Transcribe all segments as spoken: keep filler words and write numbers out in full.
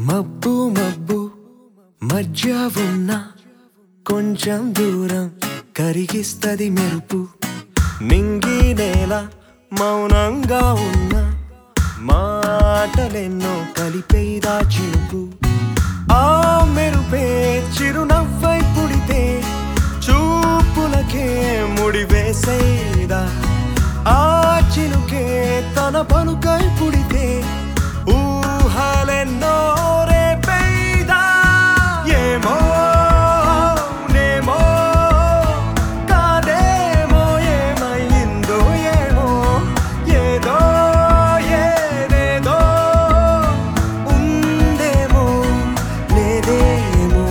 మబ్బు మబ్బు మధ్య ఉన్న కొంచెం దూరం కరిగిస్తది మెరుపు. నింగి నేల మౌనంగా ఉన్న మాటలెన్నో కలిపేదా చినుకు. ఆ మెరుపే చిరునవ్వై పుడితే చూపులకే ముడివేసేదా. ఆ చినుకే తన పలుకై పుడితే ఊహలెన్నో రేపేదా. ఏమో నేమో కాదేమో ఏమైందో ఏమో ఏదో ఏదేదో ఉందేమో లేదేమో.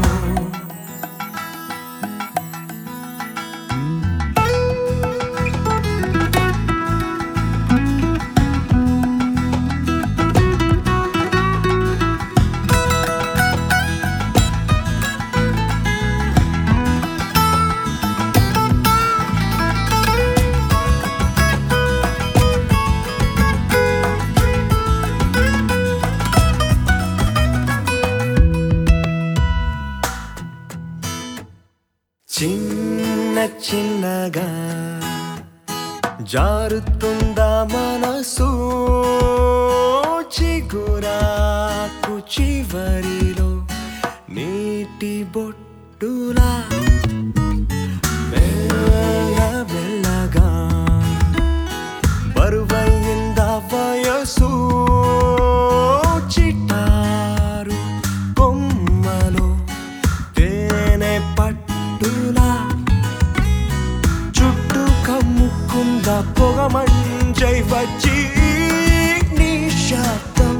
చిన్న చిన్నగా జారుతుందా మనసు చిగురాకు చివరిలో నీటి బొట్టులా. మెల్ల మెల్లగా బరువైందా వయసు చిటారు కొమ్మలో తేనె పట్టులా. చుట్టూ కమ్ముకుందా పొగ మంచై వచ్చి నిశ్శబ్దం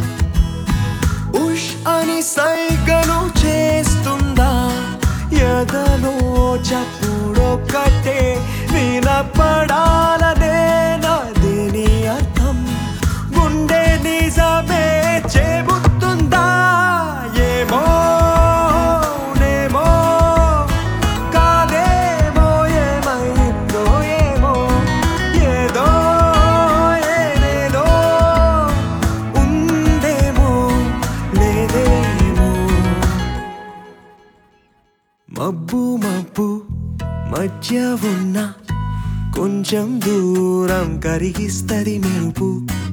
ఉష్ అని సైగలు చేస్తుందా. ఎదలో చప్పుడొక్కటే వినపడాలనే నాదేని అర్థం. గుండె నిజమే చెబుతుందా. ఏమో నేమో కాదేమో ఏమైందో ఏమో ఏదో ఏదేదో ఉందేమో లేదేమో. మబ్బు మబ్బు మధ్య ఉన్న కొంచెం దూరం కరిగిస్తది మెరుపు.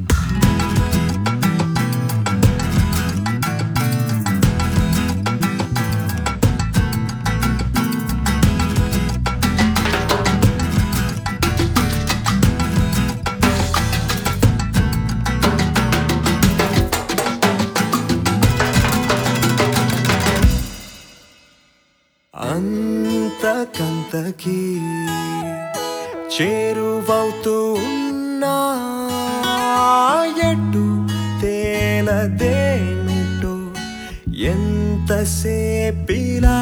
అంతకంతకి చేరువవుతూ ఉన్నా ఎటు తేలదేమిటో ఎంతసేపిలా.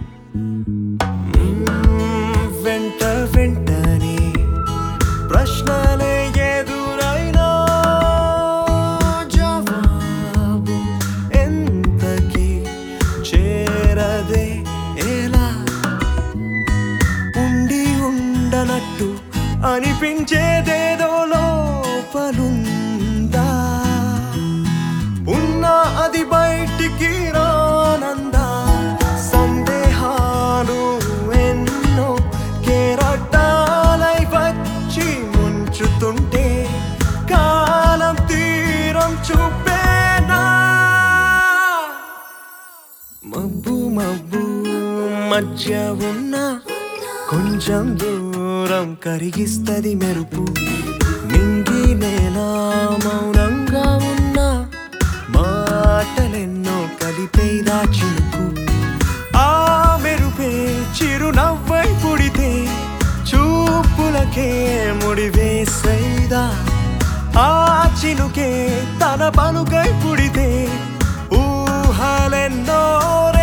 వెంట వెంటనే ప్రశ్నలే ఎదురైనా జవాబు ఎంతకి చేరదే ఎలా. ఉండి ఉండనట్టు అనిపించేదేదో లోపలుందా. ఉన్నా అది బయటికి రానందా. సందేహాలు ఎన్నో కేరటాలై వచ్చి ముంచుతుంటే కాలం తీరం చూపేనా. మబ్బు మబ్బు మధ్య ఉన్న కొంచెం దూరం కరిగిస్తది మెరుపు. నింగి నేల మౌనంగా ఉన్న మాటలెన్నో కలిపేదా చినుకు. ఆ మెరుపే చిరునవ్వై పుడితే చూపులకే ముడివేసేదా. ఆ చినుకే తన పలుకై పుడితే ఊహలెన్నో